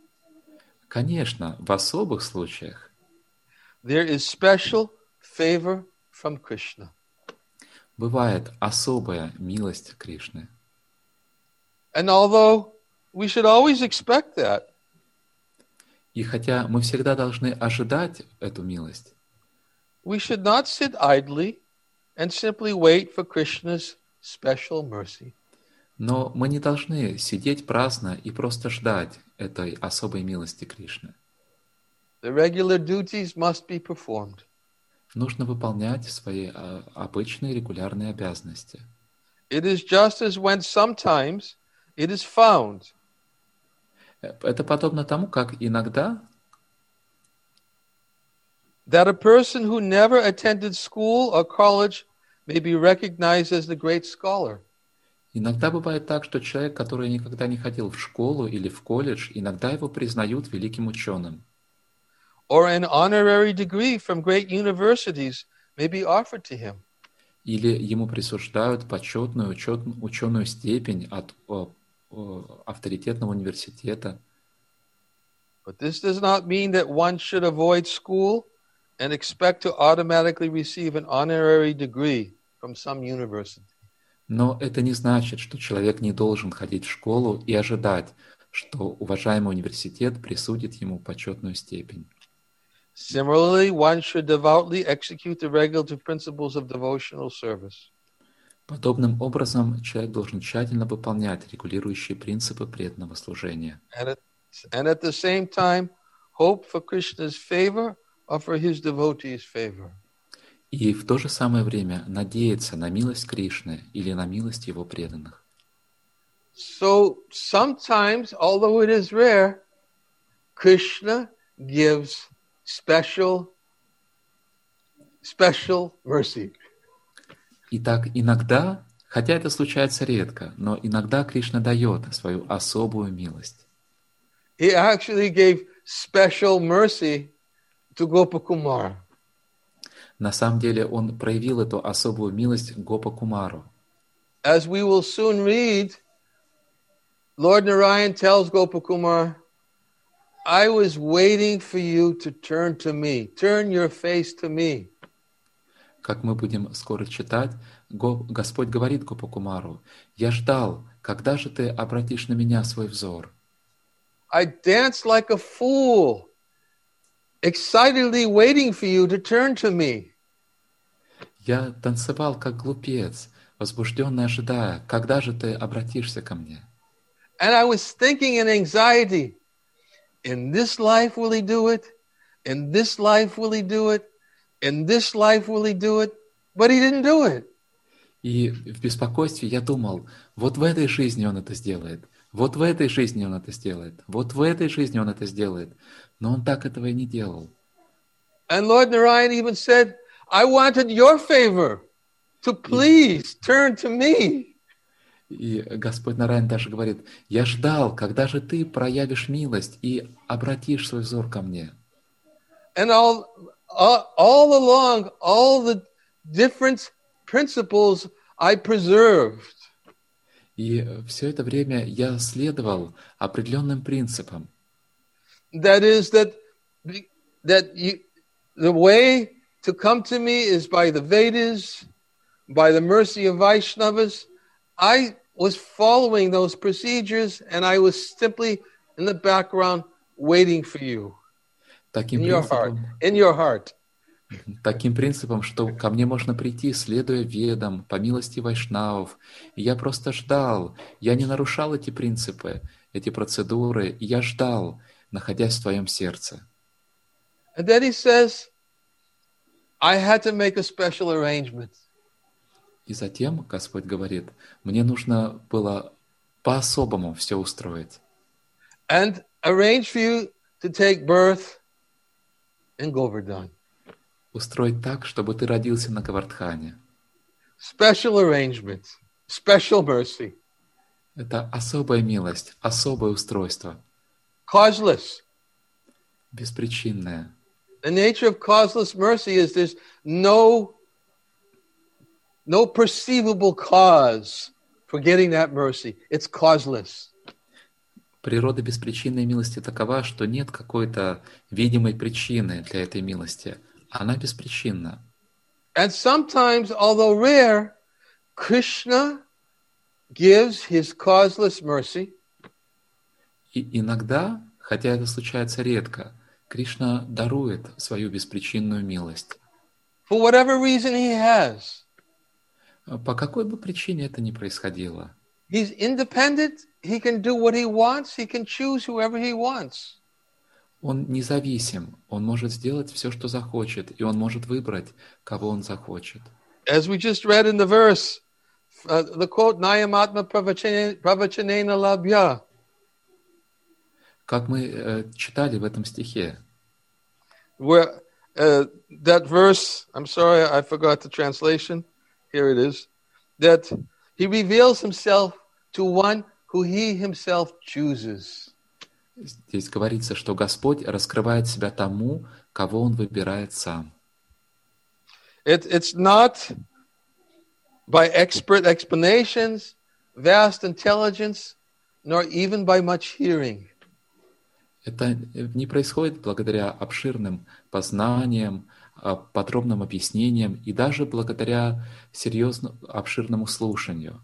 Конечно, в особых случаях there is special favor from Krishna. бывает особая милость Кришны. And although we should always expect that, И хотя мы всегда должны ожидать эту милость, we should not sit idly and simply wait for Krishna's special mercy. но мы не должны сидеть праздно и просто ждать этой особой милости Кришны. The regular duties must be performed. Нужно выполнять свои обычные регулярные обязанности. It is just as when sometimes it is found Это подобно тому, как иногда that a person who never attended school or college may be recognized as the great scholar. Иногда бывает так, что человек, который никогда не ходил в школу или в колледж, иногда его признают великим ученым. Or an honorary degree from great universities may be offered to him. Или ему присуждают почетную ученую степень от авторитетного университета. But this does not mean that one should avoid school and expect to automatically receive an honorary degree from some university. Но это не значит, что человек не должен ходить в школу и ожидать, что уважаемый университет присудит ему почетную степень. Similarly, one should devoutly execute the regulative principles of devotional service. Подобным образом человек должен тщательно выполнять регулирующие принципы преданного служения. And at the same time, hope for Krishna's favor or for his devotees' favor. И в то же самое время надеяться на милость Кришны или на милость его преданных. So sometimes, although it is rare, Krishna gives special mercy. Итак, иногда, хотя это случается редко, но иногда Кришна дает свою особую милость. He actually gave special mercy to Gopakumar. На самом деле он проявил эту особую милость Гопакумару. As we will soon read, Lord Narayan tells Gopakumar, I was waiting for you to turn to me. Turn your face to me. Как мы будем скоро читать, Господь говорит Гопакумару: «Я ждал, когда же ты обратишь на меня свой взор?» I danced like a fool, excitedly waiting for you to turn to me. Я танцевал как глупец, возбужденно ожидая, когда же ты обратишься ко мне. And I was thinking in anxiety, in this life will he do it? In this life will he do it? In this life will he do it? But he didn't do it. И в беспокойстве я думал, вот в этой жизни он это сделает, вот в этой жизни он это сделает, вот в этой жизни он это сделает. Но он так этого и не делал. And Lord Narayan even said, I wanted your favor to please turn to me. И Господь Нараян даже говорит: «Я ждал, когда же ты проявишь милость и обратишь свой взор ко мне». And all along, all the different principles I preserved. И все это время я следовал определенным принципам. That is that the way to come to me is by the Vedas, by the mercy of Vaishnavas. I was following those procedures, and I was simply in the background waiting for you Таким in your heart, принципом, in your heart. таким принципом, что ко мне можно прийти, следуя ведам, по милости вайшнавов. И я просто ждал. Я не нарушал эти принципы, эти процедуры. И я ждал, находясь в твоем сердце. And then he says, I had to make a special arrangement. И затем Господь говорит: мне нужно было по-особому все устроить. And arrange for you to take birth in Govardhan. Устроить так, чтобы ты родился на Говардхане. Special arrangement, special mercy. Это особая милость, особое устройство. Causeless. Беспричинное. The nature of causeless mercy is there's no perceivable cause for getting that mercy. It's causeless. Природа беспричинной милости такова, что нет какой-то видимой причины для этой милости. Она беспричинна. And sometimes, although rare, Krishna gives his causeless mercy. И иногда, хотя это случается редко, Кришна дарует свою беспричинную милость. For whatever reason he has. По какой бы причине это ни происходило. He's independent. He can do what he wants. He can choose whoever he wants. Он независим, он может сделать все, что захочет, и он может выбрать, кого он захочет. As we just read in the verse, the quote, Nayamatma pravachanena labhya. Как мы читали в этом стихе, Where that verse, I'm sorry, I forgot the translation. Here it is. That he reveals himself to one who he himself chooses. здесь говорится, что Господь раскрывает себя тому, кого Он выбирает сам. It's not by expert explanations, vast intelligence, nor even by much hearing. Это не происходит благодаря обширным познаниям, подробным объяснениям и даже благодаря серьезному, обширному слушанию.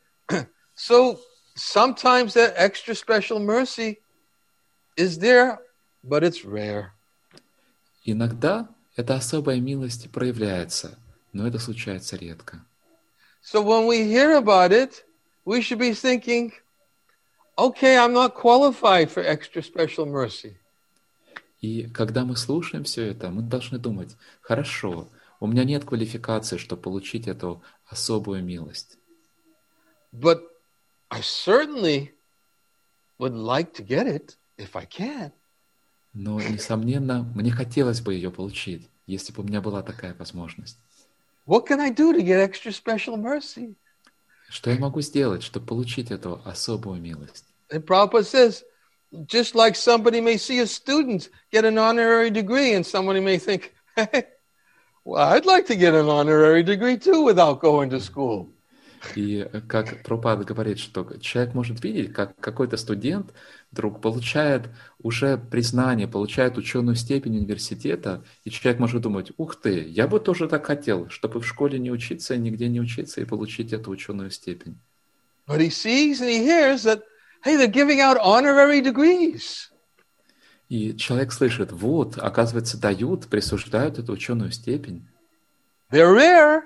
So sometimes that extra special mercy is there, but it's rare. Иногда эта особая милость проявляется, но это случается редко. So when we hear about it, we should be thinking, okay, I'm not qualified for extra special mercy. И когда мы слушаем все это, мы должны думать: хорошо, у меня нет квалификации, чтобы получить эту особую милость. But I certainly would like to get it if I can. Но, несомненно, мне хотелось бы ее получить, если бы у меня была такая возможность. What can I do to get extra special mercy? Что я могу сделать, чтобы получить эту особую милость? And Prabhupada says, just like somebody may see a student get an honorary degree, and somebody may think, hey, well, I'd like to get an honorary degree too without going to school. И как Прабхупада говорит, что человек может видеть, как какой-то студент вдруг получает уже признание, получает ученую степень университета, и человек может думать, ух ты, я бы тоже так хотел, чтобы в школе не учиться, нигде не учиться и получить эту ученую степень. But he sees and he hears that, hey, they're giving out honorary degrees. И человек слышит, вот, оказывается, дают, присуждают эту ученую степень. They're rare,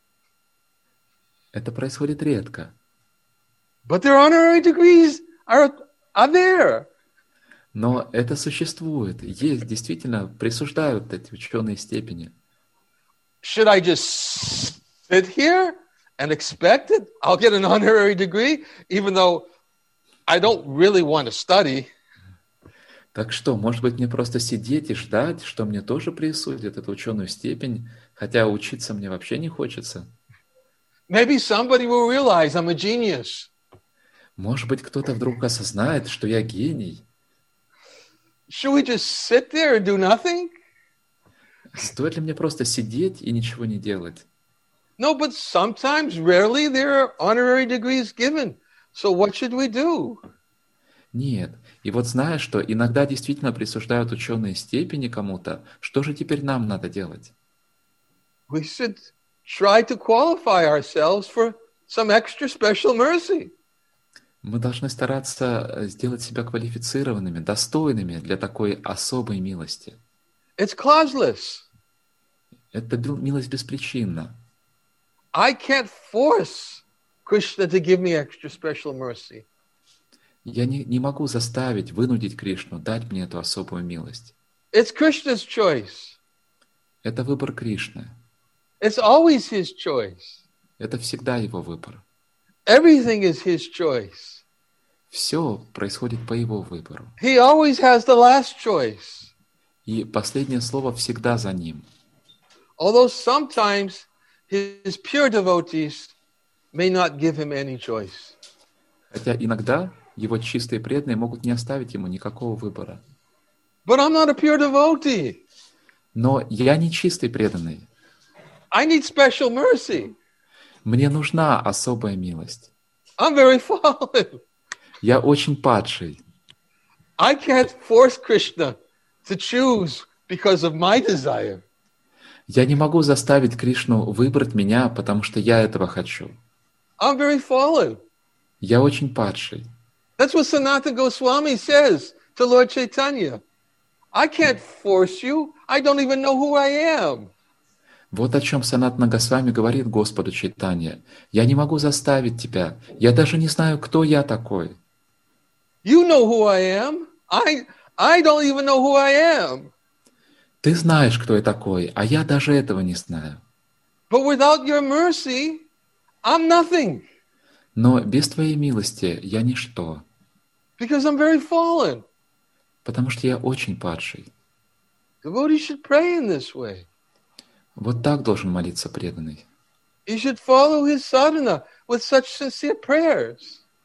Это происходит редко. but their honorary degrees are there. Но это существует. Есть, действительно, присуждают эти ученые степени. Should I just sit here and expect it? I'll get an honorary degree, even though I don't really want to study. Так что, может быть, мне просто сидеть и ждать, что мне тоже присудят эту ученую степень, хотя учиться мне вообще не хочется? Maybe somebody will realize I'm a genius. Может быть, кто-то вдруг осознает, что я гений. Should we just sit there and do nothing? Стоит ли мне просто сидеть и ничего не делать? No, but sometimes, rarely, there are honorary degrees given. So what should we do? Нет. И вот зная, что иногда действительно присуждают ученые степени кому-то, что же теперь нам надо делать? We should try to qualify ourselves for some extra special mercy. Мы должны стараться сделать себя квалифицированными, достойными для такой особой милости. It's causeless. Это милость беспричинна. I can't force Krishna to give me extra special mercy. Я не могу заставить, вынудить Кришну дать мне эту особую милость. It's Krishna's choice. Это выбор Кришны. It's always his choice. Это всегда его выбор. Everything is his choice. Все происходит по его выбору. He always has the last choice. И последнее слово всегда за ним. Although sometimes his pure devotees may not give him any choice. Хотя иногда его чистые преданные могут не оставить ему никакого выбора. But I'm not a pure devotee. Но я не чистый преданный. I need special mercy. Мне нужна особая милость. I'm very fallen. Я очень падший. I can't force Krishna to choose because of my desire. Я не могу заставить Кришну выбрать меня, потому что я этого хочу. I'm very fallen. Я очень падший. That's what Sanatana Goswami says to Lord Chaitanya. I can't force you. I don't even know who I am. Вот о чем Санатана Госвами говорит Господу Чайтанья. Я не могу заставить тебя. Я даже не знаю, кто я такой. You know who I am. I don't even know who I am. Ты знаешь, кто я такой, а я даже этого не знаю. But without your mercy, I'm nothing. Но без твоей милости я ничто, Because I'm very fallen. потому что я очень падший. Devotees should pray in this way. Вот так должен молиться преданный. He should follow his sadhana with such sincere prayers.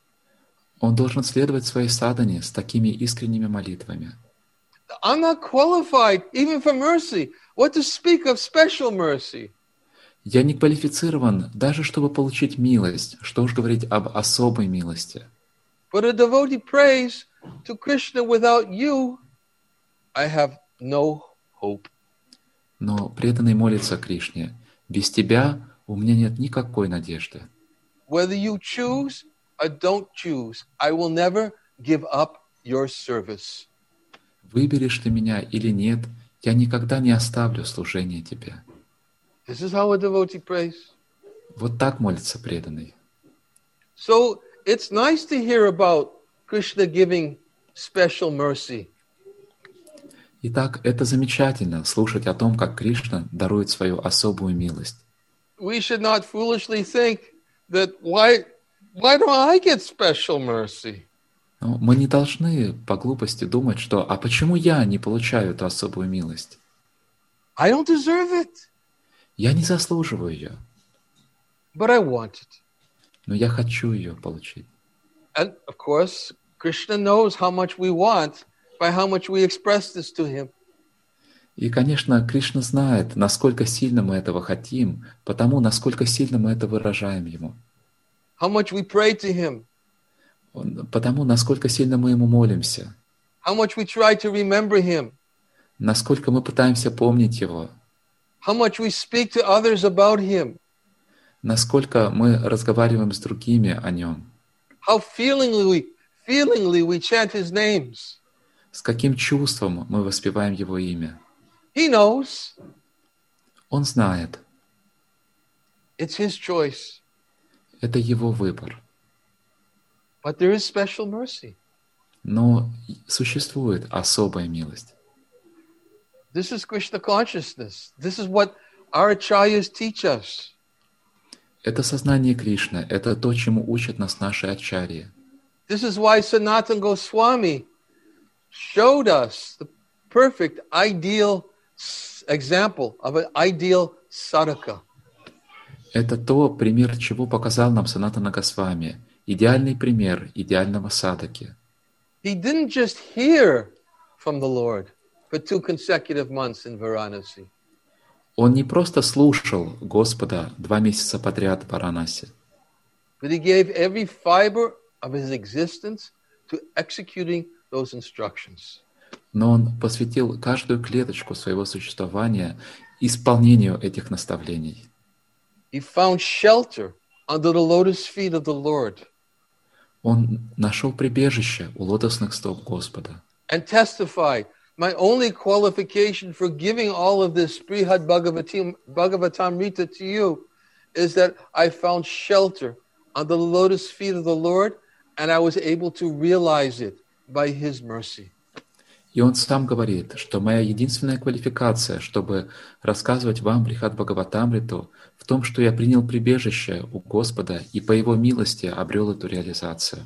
Он должен следовать своей садхане с такими искренними молитвами. I'm not qualified even for mercy. What to speak of special mercy? Я не квалифицирован даже, чтобы получить милость. Что уж говорить об особой милости. But a devotee prays to Krishna, without you, I have no hope. Но преданный молится Кришне. Без тебя у меня нет никакой надежды. Whether you choose or don't choose, I will never give up your service. Выберешь ты меня или нет, я никогда не оставлю служение тебе. This is how a devotee prays. Вот так молится преданный. So it's nice to hear about Krishna giving special mercy. Итак, это замечательно слушать о том, как Кришна дарует свою особую милость. We should not foolishly think that why don't I get special mercy? Но мы не должны по глупости думать, что «а почему я не получаю эту особую милость?» I don't deserve it. Я не заслуживаю ее, but I want it. но я хочу ее получить. And of course, Krishna knows how much we want by how much we express this to him. И, конечно, Кришна знает, насколько сильно мы этого хотим, потому насколько сильно мы это выражаем Ему. How much we pray to him. Потому насколько сильно мы Ему молимся. How much we try to remember him. Насколько мы пытаемся помнить Его. How much we speak to others about him. Насколько мы разговариваем с другими о Нем. How feelingly we chant his names. С каким чувством мы воспеваем Его имя. He knows. Он знает. It's his choice. Это Его выбор. But there is special mercy. Но существует особая милость. This is Krishna consciousness. This is what our acharyas teach us. Это сознание Кришны. Это то, чему учат нас наши ачарьи. This is why Sanatana Goswami showed us the perfect, ideal example of an ideal sadhaka. Это то, пример чего показал нам Санатана Госвами. Идеальный пример идеального садаки. He didn't just hear from the Lord for 2 consecutive months in Varanasi. Он не просто слушал Господа 2 месяца подряд в Варанаси, But he gave every fiber of his existence to executing those instructions. но он посвятил каждую клеточку своего существования исполнению этих наставлений. He found shelter under the lotus feet of the Lord. Он нашел прибежище у лотосных стоп Господа. And testified, my only qualification for giving all of this Brihad Bhagavatamrita to you is that I found shelter under the lotus feet of the Lord, and I was able to realize it by His mercy. И он сам говорит, что моя единственная квалификация, чтобы рассказывать вам Брихад Бхагаватамриту, в том, что я принял прибежище у Господа и по Его милости обрел эту реализацию.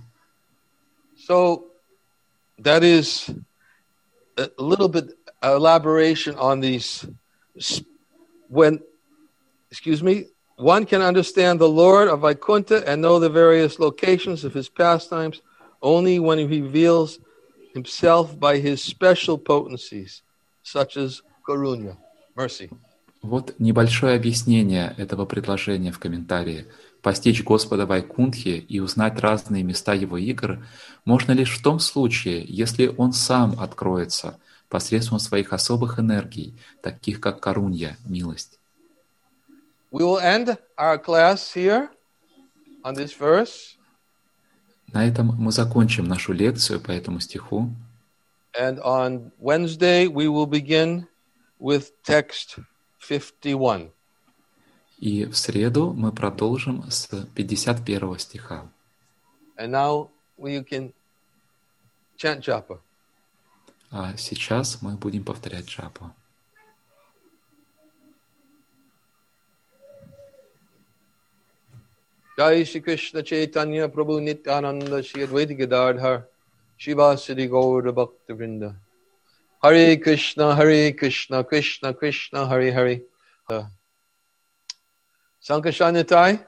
So that is a little bit elaboration on these. When, one can understand the Lord of Vaikuntha and know the various locations of His pastimes only when He reveals Himself by His special potencies, such as Karunya, mercy. Вот небольшое объяснение этого предложения в комментарии. Постичь Господа Вайкунтхи и узнать разные места Его игр можно лишь в том случае, если Он сам откроется посредством своих особых энергий, таких как Карунья, милость. We will end our class here on this verse. На этом мы закончим нашу лекцию по этому стиху. And on Wednesday we will begin with text 51. И в среду мы продолжим с 51 стиха. And now you can chant japa. А сейчас мы будем повторять джапу. Jai Shri Krishna Chaitanya Prabhu Nityananda Shri Advaita Gadadhar Shiva Siddhi Gaura Bhakta Vrinda. Hare Krishna, Krishna Krishna, Hare Hare. Sankashanatai,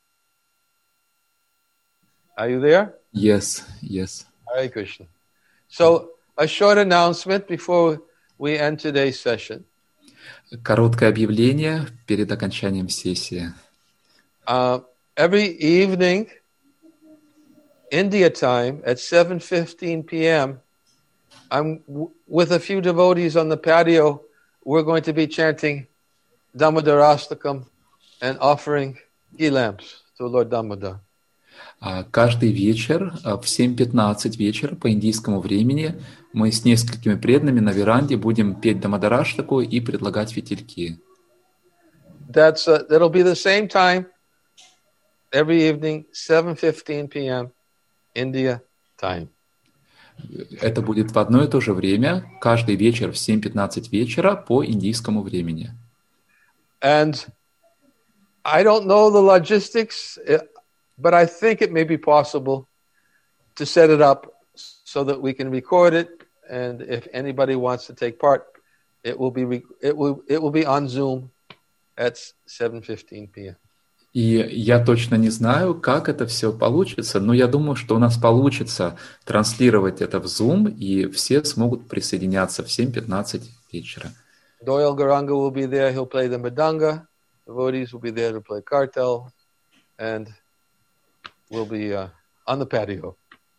are you there? Yes. Hare Krishna. So, a short announcement before we end today's session. Короткое объявление перед окончанием сессии. Every evening, India time, at 7:15 p.m., I'm with a few devotees on the patio. We're going to be chanting Damodarastakam and offering ghee lamps to Lord Damodar. Каждый вечер в 7:15 вечера по индийскому времени мы с несколькими преданными на веранде будем петь Дамодараштаку и предлагать фитильки. That'll be the same time every evening, 7:15 p.m. India time. Это будет в одно и то же время, каждый вечер в 7:15 вечера по индийскому времени. And I don't know the logistics, but I think it may be possible to set it up so that we can record it, and if anybody wants to take part, it will be on Zoom, at 7:15 p.m. И я точно не знаю, как это все получится, но я думаю, что у нас получится транслировать это в Zoom, и все смогут присоединяться в 7:15 вечера. Doyle Garanga will be there. He'll play the Madanga. Devotees will be there to play Kartal. And we'll be on the patio.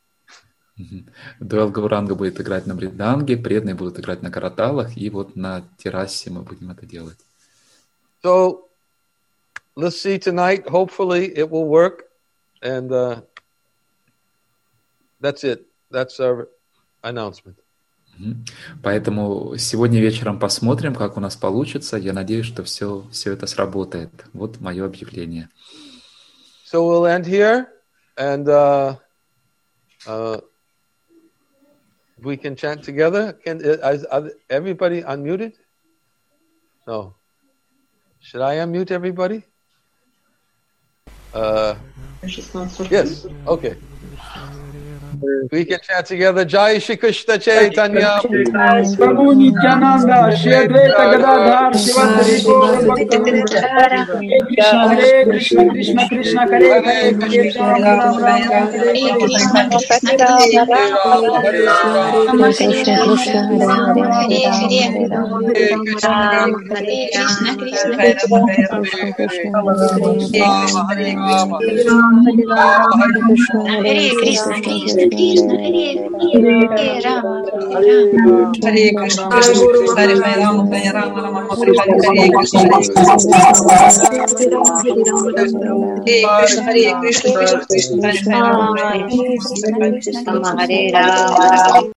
Дойл Гауранга будет играть на мриданге, преданные будут играть на караталах, и вот на террасе мы будем это делать. So, let's see tonight. Hopefully it will work. And that's it. That's our announcement. Поэтому сегодня вечером посмотрим, как у нас получится. Я надеюсь, что все это сработает. Вот мое объявление. So we'll end here, and we can chant together. Is everybody unmuted? No. Should I unmute everybody? Yes. Okay. We can chant together. Jai Shri Krishna Chaitanya. Prabhu Nityananda, Shri Advaita Gadadhar, Shivadri Gaura Bhakta. Hare Krishna, Krishna Krishna, Hare Hare, Hare Ram, Ram Ram, Hare Hare. Krishna Krishna, Hare Krishna, Hare Ram.